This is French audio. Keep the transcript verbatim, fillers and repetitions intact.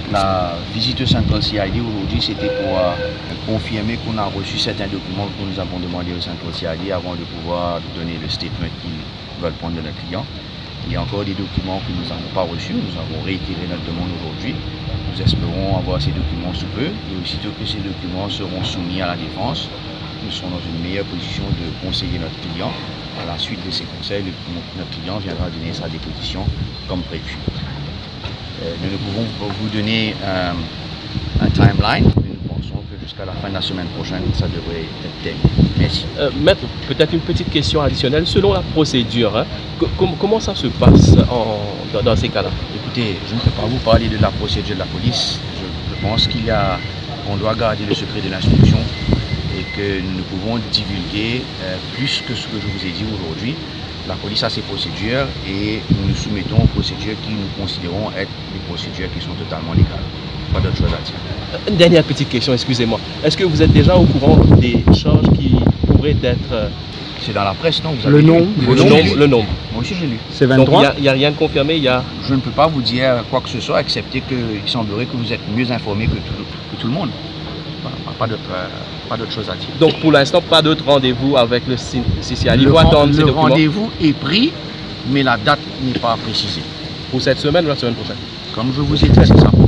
La visite au Central C I D aujourd'hui, c'était pour euh, confirmer qu'on a reçu certains documents que nous avons demandé au Central C I D avant de pouvoir donner le statement qu'ils veulent prendre de notre client. Il y a encore des documents que nous n'avons pas reçus. Nous avons réitéré notre demande aujourd'hui. Nous espérons avoir ces documents sous peu. Et aussitôt que ces documents seront soumis à la défense, nous serons dans une meilleure position de conseiller notre client. À la suite de ces conseils, le, notre client viendra donner sa déposition comme prévu. Euh, nous ne pouvons pas vous donner euh, un timeline, mais nous pensons que jusqu'à la fin de la semaine prochaine, ça devrait être terminé. Merci. Euh, maître, peut-être une petite question additionnelle. Selon la procédure, hein, com- comment ça se passe en, dans, dans ces cas-là? Écoutez, je ne peux pas vous parler de la procédure de la police. Je, je pense qu'il y a, on doit garder le secret de l'instruction et que nous ne pouvons divulguer euh, plus que ce que je vous ai dit aujourd'hui. La police a ses procédures et nous nous soumettons aux procédures qui nous considérons être des procédures qui sont totalement légales. Pas d'autre chose à dire. Une dernière petite question, excusez-moi. Est-ce que vous êtes déjà au courant des charges qui pourraient être... C'est dans la presse, non? Vous Le avez nom, lu? Le nombre, le nombre. Moi aussi, j'ai lu. C'est Donc vingt-trois. il n'y a, a rien de confirmé, il y a... Je ne peux pas vous dire quoi que ce soit, excepté qu'il semblerait que vous êtes mieux informé que tout, que tout le monde. Pas, pas d'autre euh, pas d'autre chose à dire. Donc pour l'instant, pas d'autre rendez-vous avec le C C I D. Il Le, faut ren- attendre ces le documents rendez-vous est pris, mais la date n'est pas précisée. pour cette semaine ou la semaine prochaine. Comme je vous ai dit, c'est ça.